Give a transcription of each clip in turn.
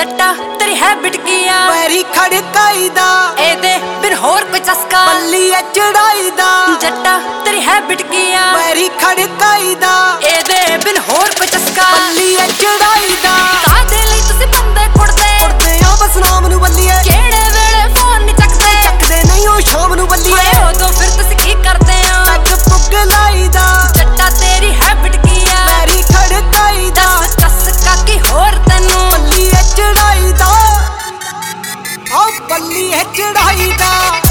जट्टा तेरी हैबिट किया पैरी खड़काई दा एदे बिन होर कोई चस्का पल्ली चढ़ाई दा जट्टा तेरी हैबिट किया पैरी खड़काई दा एदे बिन होर कोई चस्का पल्ली चढ़ाई दा कादे लई तुसी बंदे कुड़दे आ बस नाम नू बल्लीए केड़े वेले फोन नहीं चकदे नहीं ओ शाम नू बल्लीए उदों फिर तुसी की करदे हो पैग पुग लाई दा जट्टा तेरी हैबिट किया पैरी खड़काई दा चस्का की होर तैनू पल्ली चढ़ाई दा आ पल्ली चढ़ाई दा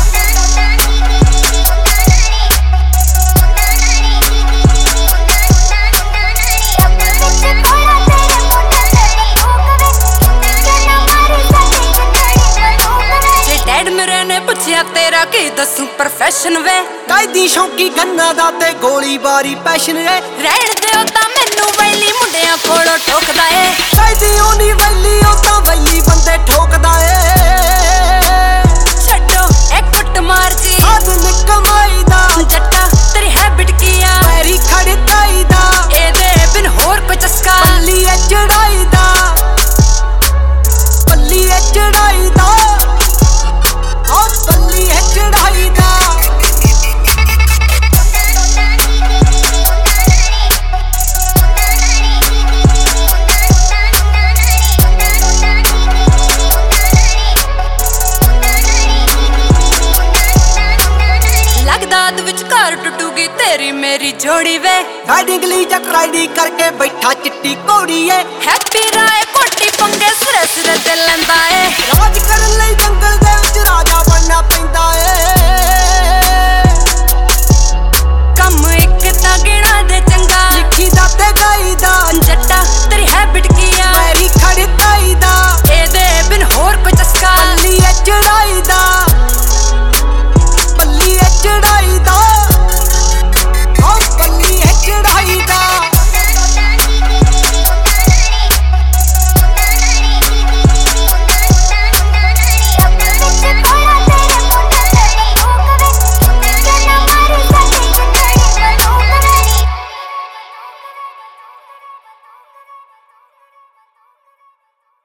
पुछया तेरा की दसू प्रोफेशन वे कायदी शौकी गन्ना दा ते गोली बारी पैशन रे रहन दियो ता मैनू वैली मुंडियां कोलों ठोकदा ए कायदी ओनी वैली ओ ता वैली बंदे ठोकदा ए छड्डो एक कुट मार जी आदन कमाई दा जट्टा तेरी हैबिट किया पैरी खड़काई दा एदे बिन होर कोई चस्का पल्ली चढ़ाई दा पल्ली चढ़ाई दा पल्ली चढ़ाई दा लगदा अद विचकार टुटूगी तेरी मेरी जोड़ी वे राइडिंगली जट राइडी करके बैठा चिट्टी घोड़ी है हैप्पी राय कोटी पंगे सिरे सिरे ते लैंदा ए